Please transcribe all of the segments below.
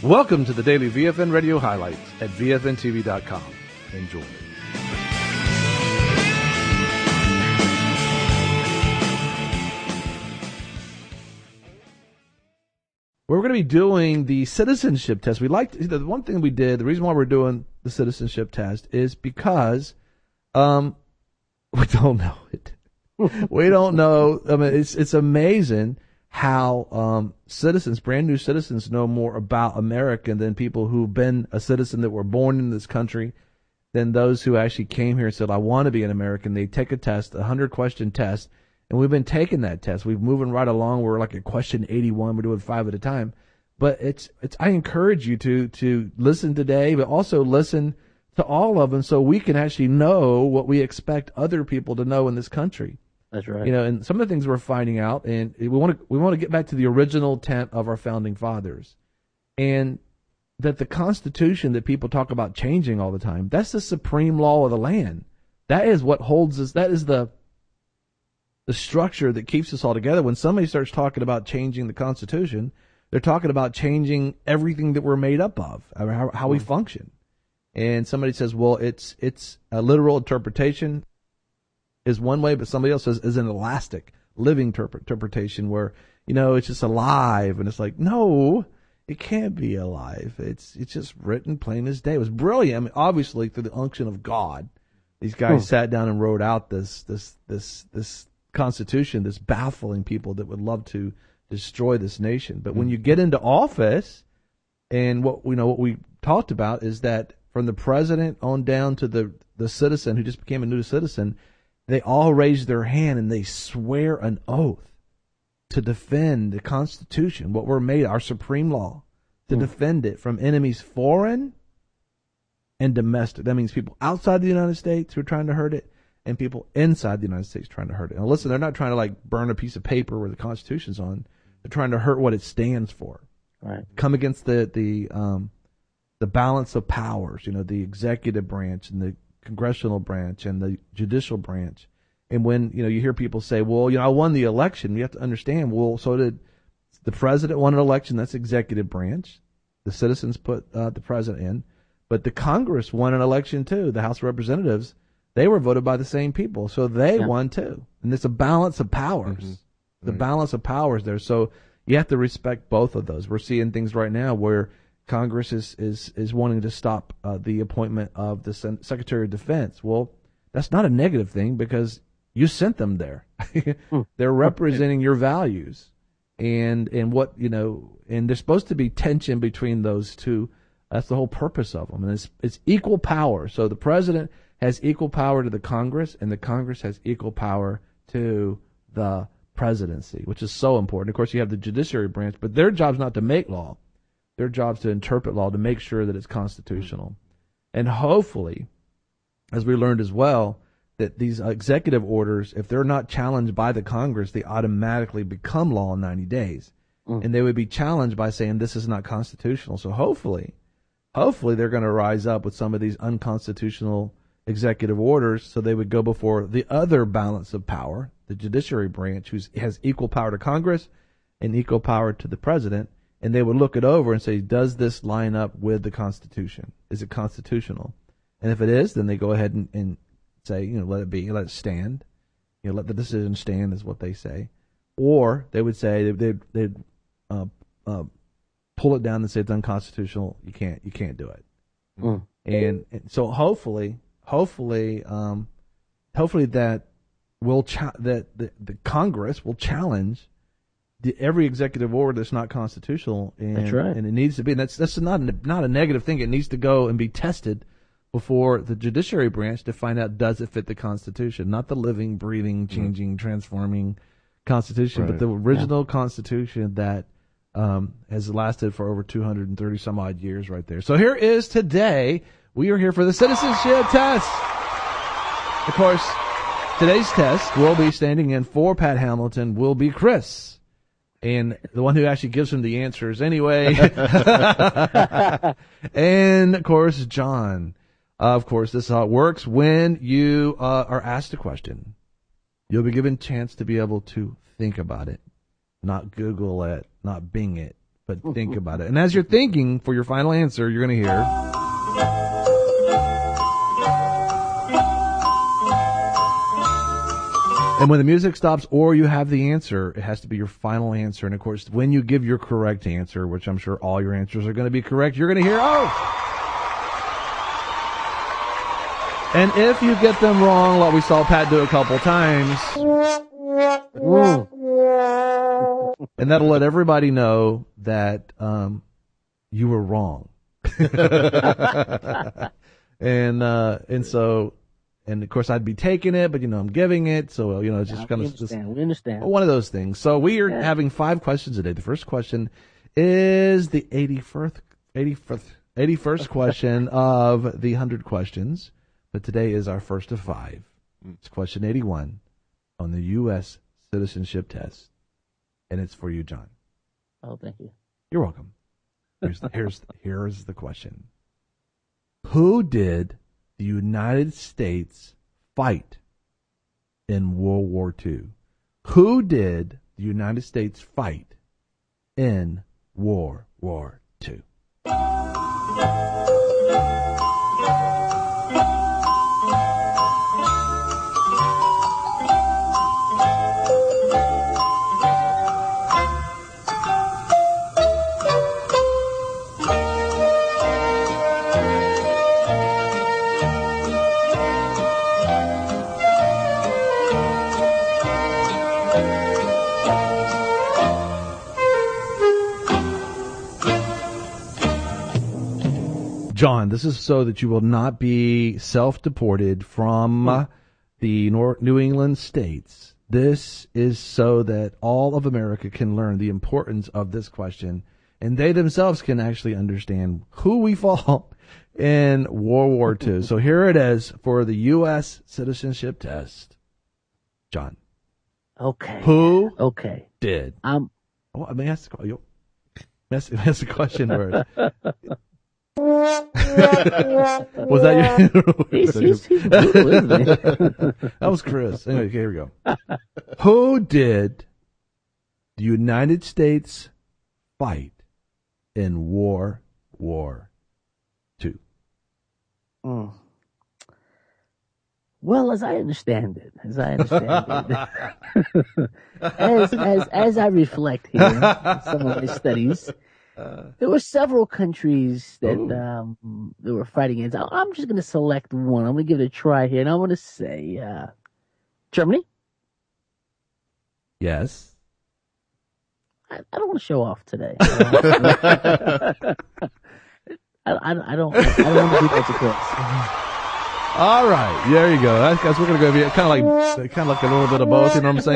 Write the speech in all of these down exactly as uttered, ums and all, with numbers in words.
Welcome to the daily V F N Radio Highlights at V F N T V dot com. Enjoy. We're going to be doing the citizenship test. We like to, the one thing we did, the reason why we're doing the citizenship test is because um, we don't know it. We don't know. I mean, it's it's amazing how um, citizens, brand new citizens, know more about America than people who've been a citizen that were born in this country, than those who actually came here and said, I want to be an American. They take a test, a hundred question test, and we've been taking that test. We're moving right along. We're like at question eighty-one. We're doing five at a time. But it's it's. I encourage you to to listen today, but also listen to all of them so we can actually know what we expect other people to know in this country. That's right. You know, and some of the things we're finding out, and we want to we want to get back to the original intent of our founding fathers, and that the Constitution that people talk about changing all the time, that's the supreme law of the land. That is what holds us. That is the the structure that keeps us all together. When somebody starts talking about changing the Constitution, they're talking about changing everything that we're made up of, how, how we function. And somebody says, well, it's it's a literal interpretation is one way, but somebody else says is an elastic, living terp- interpretation where, you know, it's just alive. And it's like, no, it can't be alive. It's it's just written plain as day. It was brilliant. I mean, obviously, through the unction of God, these guys hmm. sat down and wrote out this this this this Constitution that's baffling people that would love to destroy this nation. But hmm. when you get into office, and what we know, what we talked about is that from the president on down to the the citizen who just became a new citizen, they all raise their hand and they swear an oath to defend the Constitution, what we're made, our supreme law, to mm. defend it from enemies foreign and domestic. That means people outside the United States who are trying to hurt it and people inside the United States trying to hurt it. Now listen, they're not trying to like burn a piece of paper where the Constitution's on. They're trying to hurt what it stands for. Right. Come against the, the, um, the balance of powers, you know, the executive branch and the congressional branch and the judicial branch. And when, you know, you hear people say, well, you know, I won the election, you have to understand, well, so did the president won an election, that's executive branch. The citizens put uh, the president in. But the Congress won an election too. The House of Representatives, they were voted by the same people. So they yeah. won too. And it's a balance of powers. Mm-hmm. The mm-hmm. balance of powers there. So you have to respect both of those. We're seeing things right now where Congress is, is, is wanting to stop uh, the appointment of the Sen- Secretary of Defense. Well, that's not a negative thing because you sent them there. They're representing your values and and what, you know, and there's supposed to be tension between those two. That's the whole purpose of them. And it's, it's equal power. So the president has equal power to the Congress and the Congress has equal power to the presidency, which is so important. Of course, you have the judiciary branch, but their job's not to make law. Their job's to interpret law, to make sure that it's constitutional. And hopefully, as we learned as well, that these executive orders, if they're not challenged by the Congress, they automatically become law in ninety days. Mm. And they would be challenged by saying this is not constitutional. So hopefully, hopefully they're going to rise up with some of these unconstitutional executive orders so they would go before the other balance of power, the judiciary branch, who has equal power to Congress and equal power to the president. And they would look it over and say, does this line up with the Constitution? Is it constitutional? And if it is, then they go ahead and, and say, you know, let it be, let it stand. You know, let the decision stand is what they say. Or they would say, they'd, they'd uh, uh, pull it down and say it's unconstitutional. You can't, you can't do it. Mm. And, and so hopefully, hopefully, um, hopefully that will cha- that the, the Congress will challenge The, every executive order that's not constitutional, and, that's right. and it needs to be. And that's that's not a, not a negative thing. It needs to go and be tested before the judiciary branch to find out does it fit the Constitution, not the living, breathing, changing, mm-hmm. transforming Constitution, right. but the original yeah. Constitution that um, has lasted for over two hundred thirty some odd years, right there. So here is today. We are here for the citizenship test. Of course, today's test will be standing in for Pat Hamilton. Will be Chris. And the one who actually gives him the answers anyway. And, of course, John. Uh, of course, this is how it works. When you uh, are asked a question, you'll be given a chance to be able to think about it, not Google it, not Bing it, But think about it. And as you're thinking for your final answer, you're going to hear. And when the music stops or you have the answer, it has to be your final answer. And of course, when you give your correct answer, which I'm sure all your answers are going to be correct, you're going to hear, oh! And if you get them wrong, like we saw Pat do a couple times, and that'll let everybody know that um, you were wrong. and uh, and so, and of course, I'd be taking it, but you know, I'm giving it, so you know, it's just kind of just we understand. one of those things. So we are Yeah. having five questions today. The first question is the eighty-first, eighty-first, eighty-first question of the hundred questions. But today is our first of five. It's question eighty-one on the U S citizenship test. And it's for you, John. Oh, thank you. You're welcome. Here's the, here's, here's the question. Who did the United States fight in World War Two? Who did the United States fight in World War Two? John, this is so that you will not be self-deported from uh, the Nor- New England states. This is so that all of America can learn the importance of this question, and they themselves can actually understand who we fought in World War Two. So here it is for the U S citizenship test. John. Okay. Who Okay. did? Um. Oh, I mean, ask the, ask, ask the question first. Was that your? He's, he's, he's brutal, isn't he? That was Chris. Anyway, okay, here we go. Who did the United States fight in War War Two? Mm. Well, as I understand it, as I understand it, as as as I reflect here, in some of my studies. There were several countries that Ooh. um, that were fighting against. I'm just going to select one. I'm going to give it a try here, and I'm going to say uh, Germany. Yes. I, I don't want to show off today. I don't. I, I, I don't. I don't want to do that to Chris. All right, there you go. That's, that's we're going to go be kind of like kind of like a little bit of both. You know what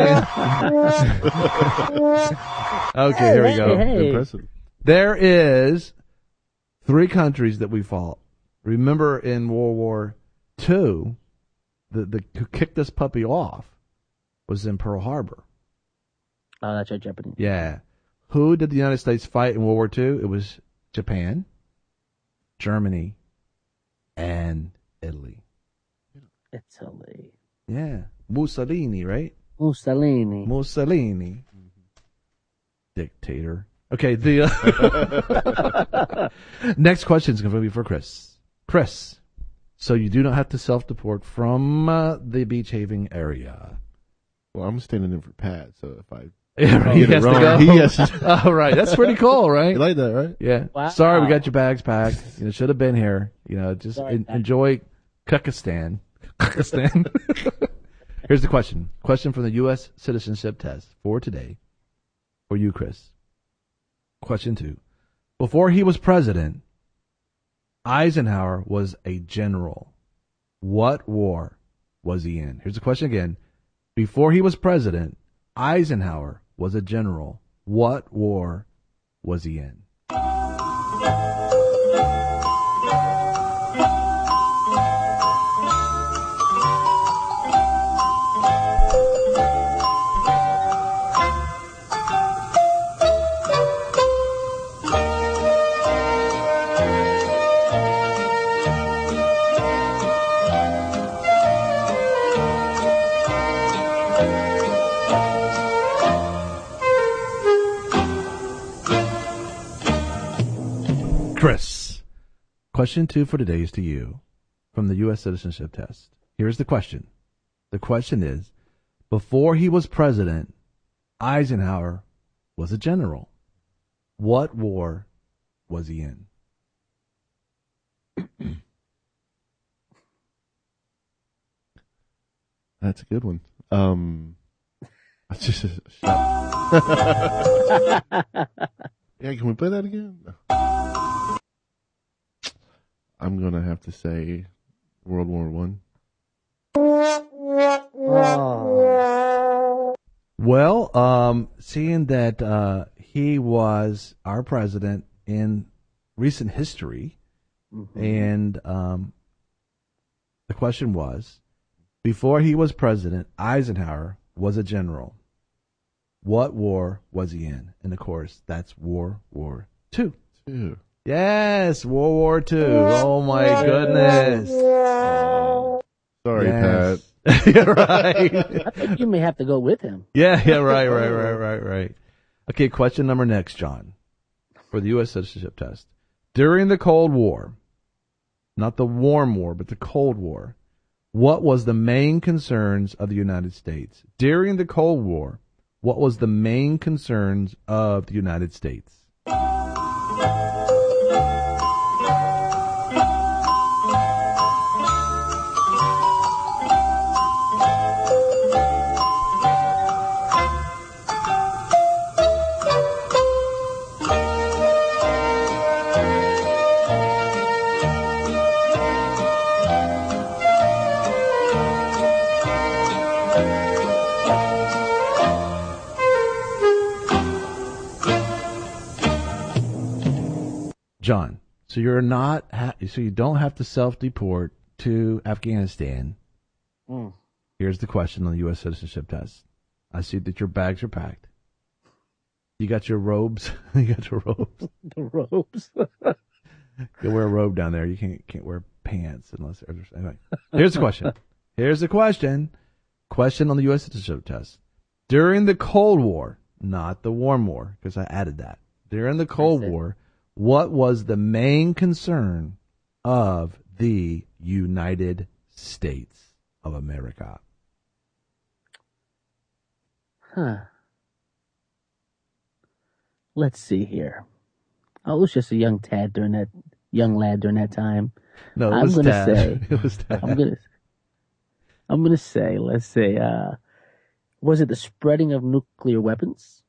I'm saying? Okay, here we go. Hey, hey. Impressive. There is three countries that we fought. Remember in World War Two, the, the who kicked this puppy off was in Pearl Harbor. Oh, that's right, Japanese. Yeah. Who did the United States fight in World War Two? It was Japan, Germany, and Italy. Italy. Yeah. Mussolini, right? Mussolini. Mussolini. Dictator. Okay, the uh, next question is going to be for Chris. Chris, so you do not have to self-deport from uh, the Beach Haven area. Well, I'm standing in for Pat, so if I Yeah, right. He get it has to wrong, go. he has to. Oh, right. That's pretty cool, right? You like that, right? Yeah. Wow. Sorry, we got your bags packed. You know, should have been here. You know, just Sorry, en- Pat. enjoy Kyrgyzstan. Kyrgyzstan. Here's the question. Question from the U S citizenship test for today. For you, Chris. Question two. Before he was president, Eisenhower was a general. What war was he in? Here's the question again. Before he was president, Eisenhower was a general. What war was he in? Chris, question two for today is to you from the U S citizenship test. Here's the question. The question is, before he was president, Eisenhower was a general. What war was he in? That's a good one. Um, I just yeah. Can we play that again? I'm gonna have to say World War One. Oh. Well, um, seeing that uh, he was our president in recent history, Mm-hmm. and um, the question was, before he was president, Eisenhower was a general. What war was he in? And of course, that's World War Two. Two. Yes, World War Two. Oh my goodness. Sorry, Yes. Pat. Yeah, right. I think you may have to go with him. Yeah, yeah, right, right, right, right, right. Okay, question number next, John, for the U S citizenship test. During the Cold War, not the warm war, but the Cold War, what was the main concerns of the United States? During the Cold War, what was the main concerns of the United States? John, so you're not, ha- so you don't have to self-deport to Afghanistan. Mm. Here's the question on the U S citizenship test. I see that your bags are packed. You got your robes. You got your robes. The robes. You wear a robe down there. You can't can't wear pants unless there's anyway. Here's the question. Here's the question. Question on the U S citizenship test. During the Cold War, not the warm war, because I added that. During the Cold That's it. War, what was the main concern of the United States of America? Huh. Let's see here. I was just a young tad during that, young lad during that time. No, it I'm was gonna Tad. say- It was Tad. I'm gonna, I'm gonna say, let's say, uh, was it the spreading of nuclear weapons?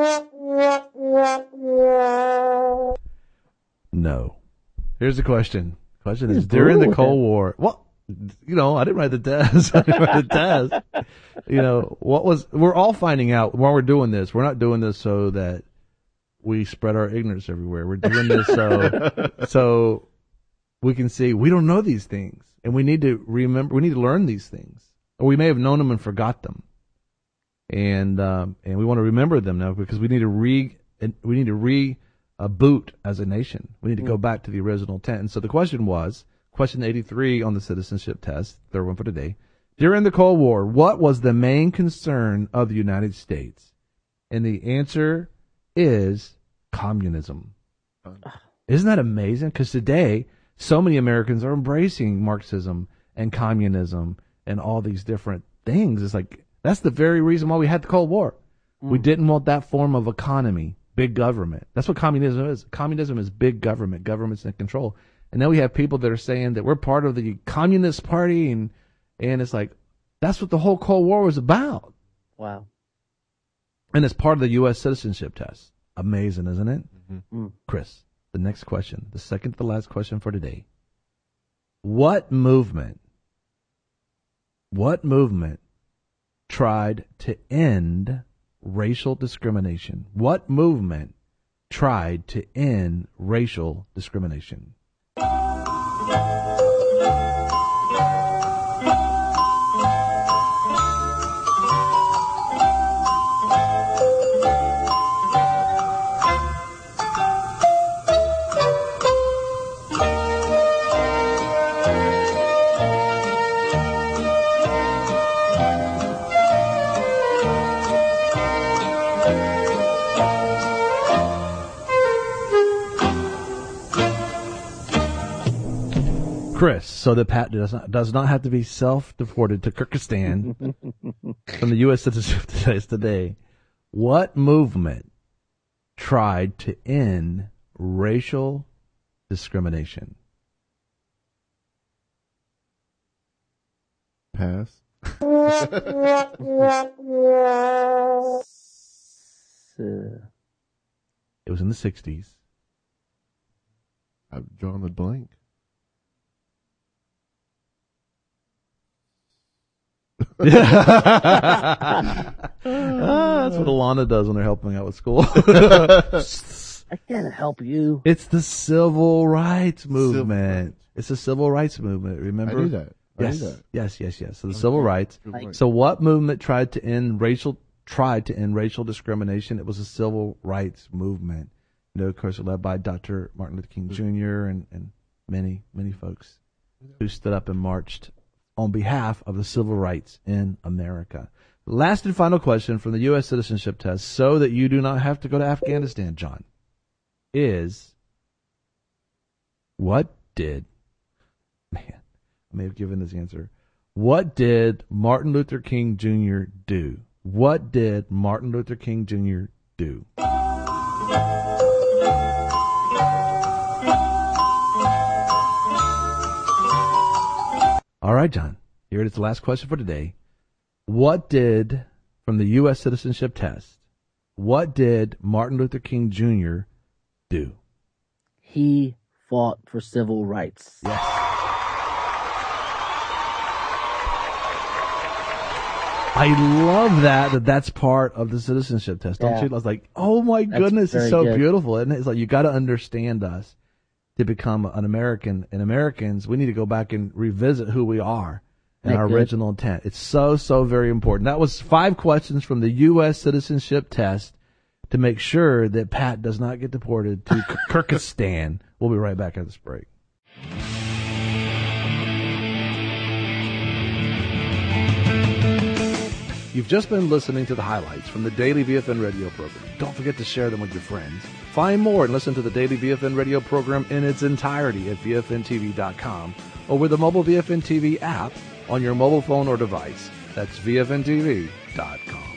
No. Here's the question. Question is, He's during the brutal with Cold that. War, well, you know, I didn't write the test. I didn't write the test. You know, what was, we're all finding out while we're doing this. We're not doing this so that we spread our ignorance everywhere. We're doing this so, so we can see we don't know these things and we need to remember, we need to learn these things. Or we may have known them and forgot them. And, um, and we want to remember them now because we need to re, we need to re, a boot as a nation. We need to go back to the original intent. And so the question was, question eighty-three on the citizenship test, third one for today. During the Cold War, what was the main concern of the United States? And the answer is communism. Isn't that amazing? Because today, so many Americans are embracing Marxism and communism and all these different things. It's like, that's the very reason why we had the Cold War. We didn't want that form of economy. Big government. That's what communism is. Communism is big government. Government's in control. And now we have people that are saying that we're part of the Communist Party, and and it's like, that's what the whole Cold War was about. Wow. And it's part of the U S citizenship test. Amazing, isn't it? Mm-hmm. Mm. Chris, the next question, the second to the last question for today. What movement, what movement tried to end racial discrimination? What movement tried to end racial discrimination? Chris, so that Pat does not, does not have to be self-deported to Kyrgyzstan from the U S citizenship test today, what movement tried to end racial discrimination? Pass. It was in the sixties. I've drawn a blank. Ah, that's what Alana does when they're helping me out with school. I can't help you. It's the civil rights movement. rights. It's the civil rights movement. Remember? I knew that. I Yes, knew that. yes, yes, yes. So the civil rights. Good point. So what movement tried to end racial tried to end racial discrimination? It was the civil rights movement. You know, of course, led by Doctor Martin Luther King Junior and, and many, many folks who stood up and marched on behalf of the civil rights in America. Last and final question from the U S citizenship test, so that you do not have to go to Afghanistan, John, is what did, man, I may have given this answer. What did Martin Luther King Junior do? What did Martin Luther King Junior do? All right, John, here it is, the last question for today. What did, from the U S citizenship test, what did Martin Luther King Junior do? He fought for civil rights. Yes. I love that, that that's part of the citizenship test, don't Yeah. you? I was like, oh my That's goodness, it's very so good. beautiful, isn't it? It's like, you got to understand us to become an American. And Americans, we need to go back and revisit who we are and That our good? original intent. It's so, so very important. That was five questions from the U S citizenship test to make sure that Pat does not get deported to Kyrgyzstan. We'll be right back after this break. You've just been listening to the highlights from the Daily V F N radio program. Don't forget to share them with your friends. Find more and listen to the Daily V F N radio program in its entirety at V F N T V dot com or with the mobile V F N T V app on your mobile phone or device. That's V F N T V dot com.